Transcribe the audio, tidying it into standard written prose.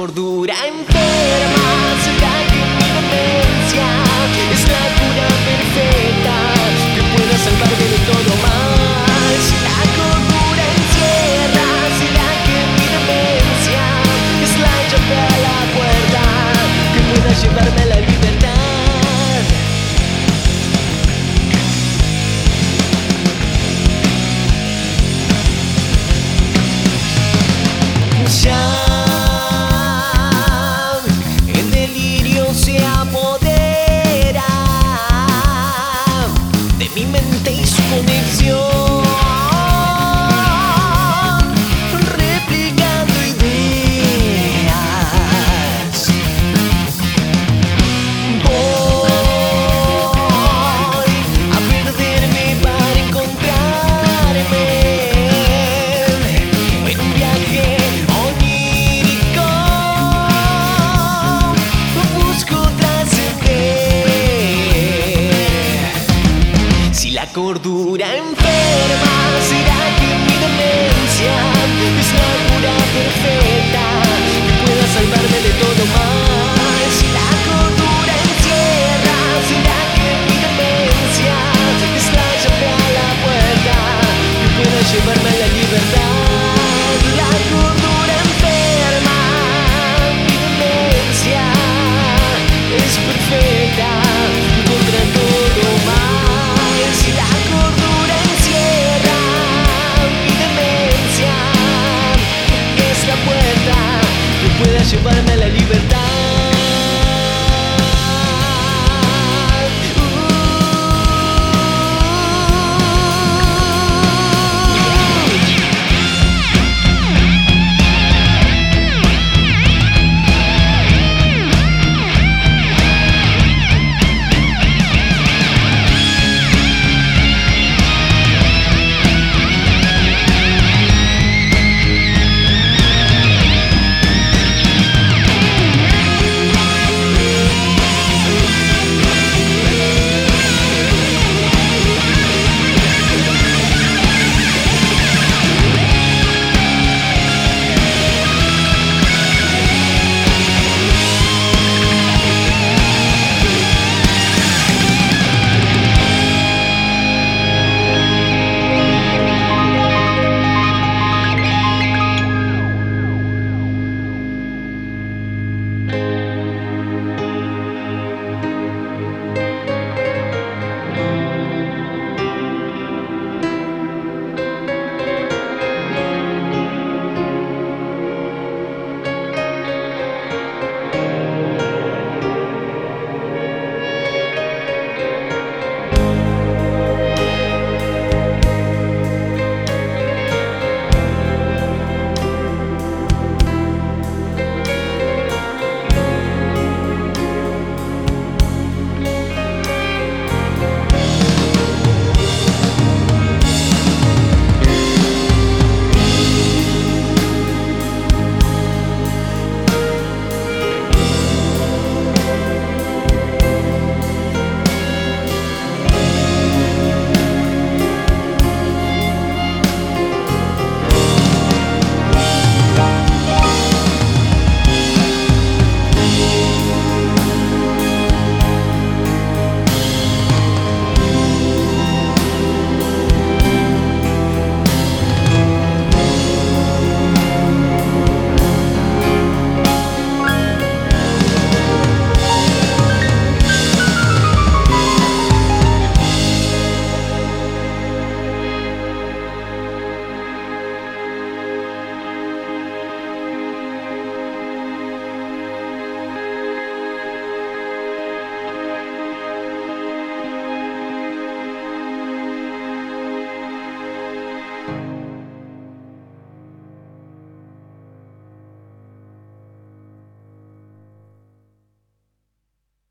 cordura enferma, será que mi demencia es la cura perfecta que pueda salvarme de todo mal. Si la cordura encierra, será que mi demencia es la llave a la puerta que pueda llevarme a la libertad. Ya el delirio se apodera de mi mente y su conexión, replicando ideas. Voy a perderme para encontrarme en un viaje onírico. Busco trascender. Si la cordura enferma, será que mi demencia es la cura perfecta que pueda salvarme